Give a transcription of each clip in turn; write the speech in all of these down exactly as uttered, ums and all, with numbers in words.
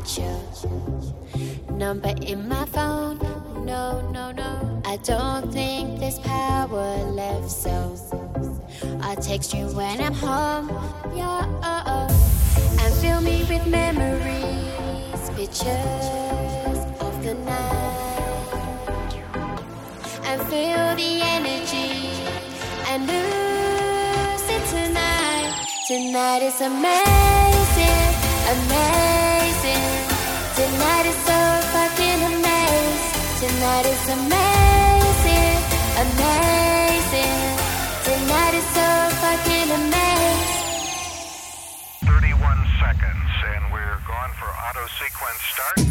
put your number in my phone. No, no, no, I don't think there's power left, so I'll text you when I'm home. Yeah, oh, oh. And fill me with memories, pictures of the night, and feel the energy and lose it tonight. Tonight is amazing, amazing. Tonight is so fucking amazing. Tonight is amazing, amazing. Tonight is so fucking amazing. thirty-one seconds, and we're gone for auto sequence start.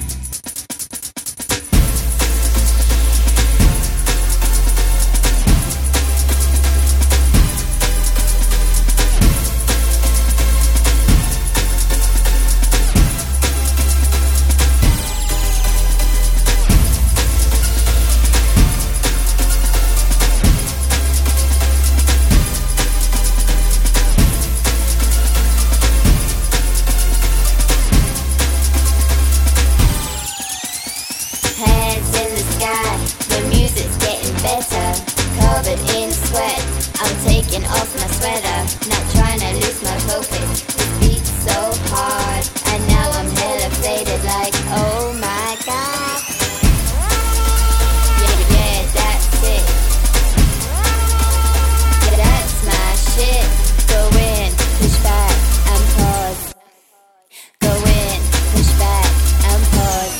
In sweat, I'm taking off my sweater, not trying to lose my focus. This beat's so hard, and now I'm hella faded, like oh my god. Yeah, yeah, that's it. Yeah, that's my shit. Go in, push back, and pause. Go in, push back, and pause.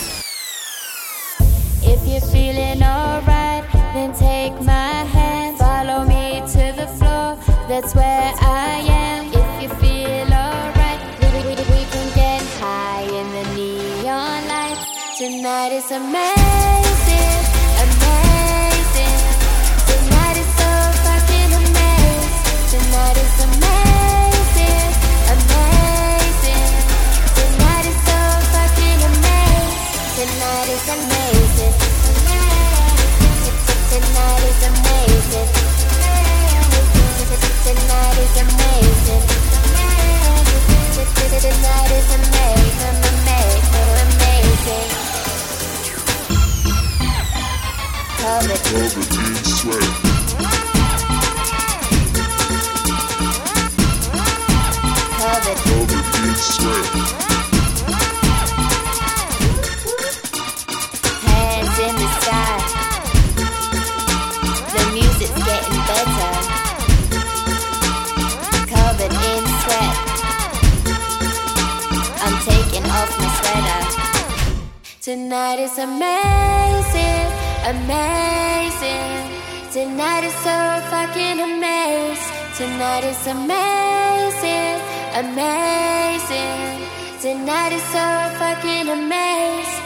If you're feeling alright, then take my hand. Follow me to the floor, that's where I am. If you feel alright, we, we, we can get high in the neon lights. Tonight is amazing, amazing. Tonight is so fucking amazing. Tonight is amazing, amazing. Tonight is so fucking amazing. Tonight is amazing. Tonight is amazing. Tonight is amazing. Tonight is amazing, amazing, amazing. Covered, covered in sweat. Covered, covered in sweat. Hands in the sky. The music's getting better. Covered in sweat. I'm taking off my sweater. Tonight is amazing, amazing. Tonight is so fucking amazing. Tonight is amazing, amazing. Tonight is so fucking amazing.